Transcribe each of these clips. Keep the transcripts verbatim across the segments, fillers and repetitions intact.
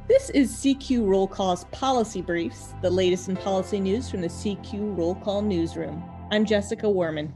This is C Q Roll Call's Policy Briefs, the latest in policy news from the C Q Roll Call newsroom. I'm Jessica Werman.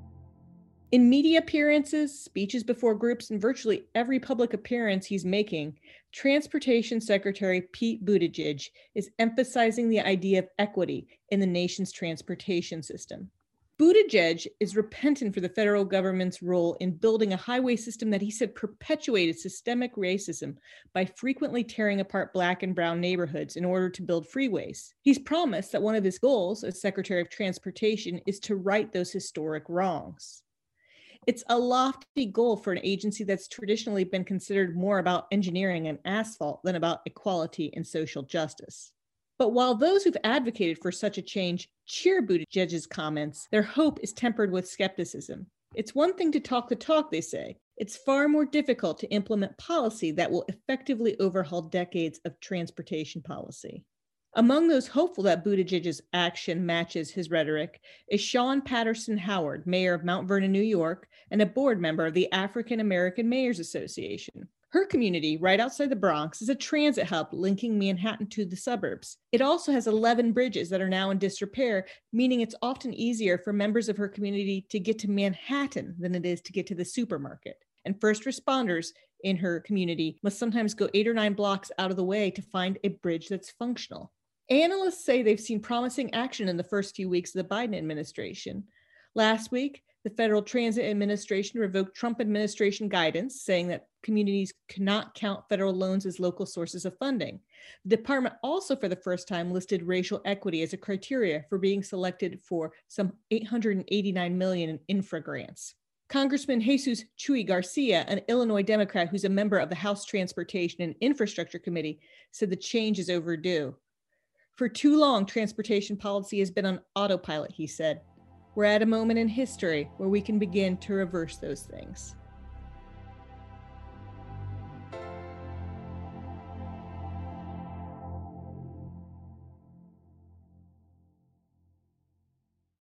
In media appearances, speeches before groups, and virtually every public appearance he's making, Transportation Secretary Pete Buttigieg is emphasizing the idea of equity in the nation's transportation system. Buttigieg is repentant for the federal government's role in building a highway system that he said perpetuated systemic racism by frequently tearing apart Black and brown neighborhoods in order to build freeways. He's promised that one of his goals as Secretary of Transportation is to right those historic wrongs. It's a lofty goal for an agency that's traditionally been considered more about engineering and asphalt than about equality and social justice. But while those who've advocated for such a change cheer Buttigieg's comments, their hope is tempered with skepticism. It's one thing to talk the talk, they say. It's far more difficult to implement policy that will effectively overhaul decades of transportation policy. Among those hopeful that Buttigieg's action matches his rhetoric is Shawn Patterson Howard, mayor of Mount Vernon, New York, and a board member of the African American Mayors Association. Her community, right outside the Bronx, is a transit hub linking Manhattan to the suburbs. It also has eleven bridges that are now in disrepair, meaning it's often easier for members of her community to get to Manhattan than it is to get to the supermarket. And first responders in her community must sometimes go eight or nine blocks out of the way to find a bridge that's functional. Analysts say they've seen promising action in the first few weeks of the Biden administration. Last week, the Federal Transit Administration revoked Trump administration guidance, saying that communities cannot count federal loans as local sources of funding. The department also, for the first time, listed racial equity as a criteria for being selected for some eight hundred eighty-nine million dollars in infra grants. Congressman Jesus Chuy Garcia, an Illinois Democrat who's a member of the House Transportation and Infrastructure Committee, said the change is overdue. For too long, transportation policy has been on autopilot, he said. We're at a moment in history where we can begin to reverse those things.